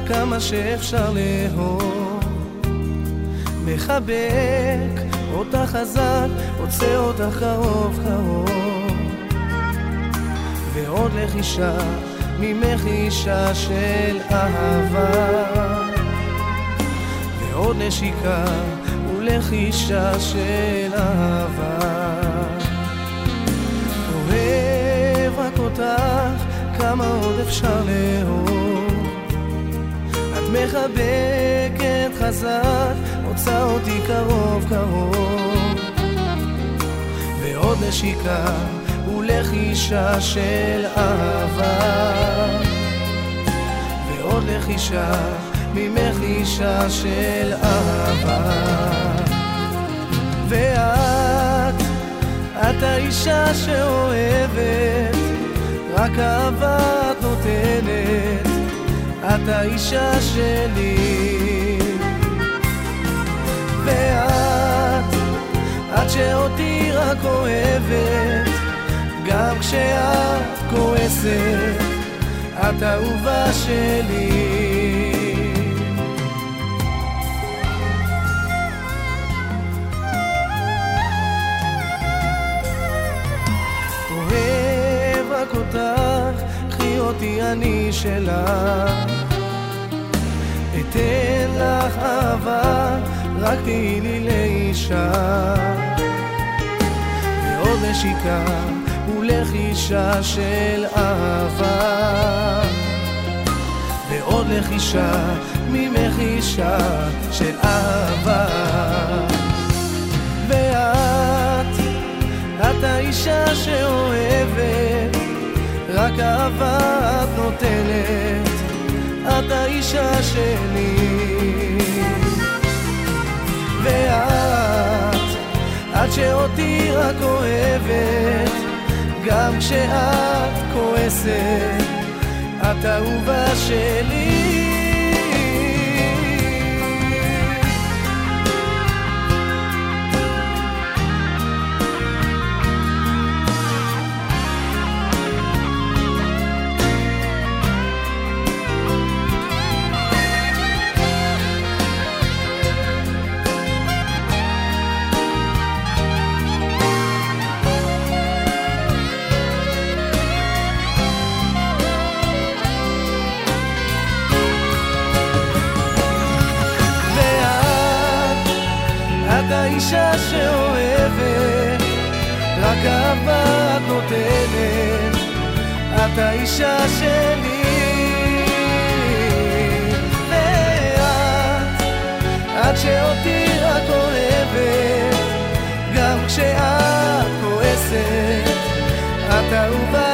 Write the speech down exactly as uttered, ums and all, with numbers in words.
כמה שאפשר לאהוב, מחבק אותך חזק, רוצה אותך קרוב קרוב, ועוד לחישה ממך אישה של אהבה, ועוד נשיקה ולחישה של אהבה. אוהב רק אותך, כמה עוד אפשר לאהוב, את מחבקת חזק, רוצה אותי קרוב קרוב, ועוד נשיקה ולחישה של אהבה, ועוד לחישה ממך אישה של אהבה. ואת, את האישה שאוהבת, רק אהבה את נותנת, את האישה שלי. ואת, את שאותי רק אוהבת, גם כשאת כועסת, את אהובה שלי. אוהב רק אותך, קחי אותי אני שלך, אתן לך אהבה, רק תהי לי לאישה, ועוד נשיקה ולחישה של אהבה, ועוד לחישה ממך אישה של אהבה. ואת, את האישה שאוהבת, רק אהבה את נותנת, את האישה שלי. ואת, את שאותי רק אוהבת, גם כשאת כועסת, את אהובה שלי. את האישה שאוהבת, רק אהבה את נותנת, את האישה שלי. ואת, את שאותי רק אוהבת, גם כשאת כועסת, את אהובה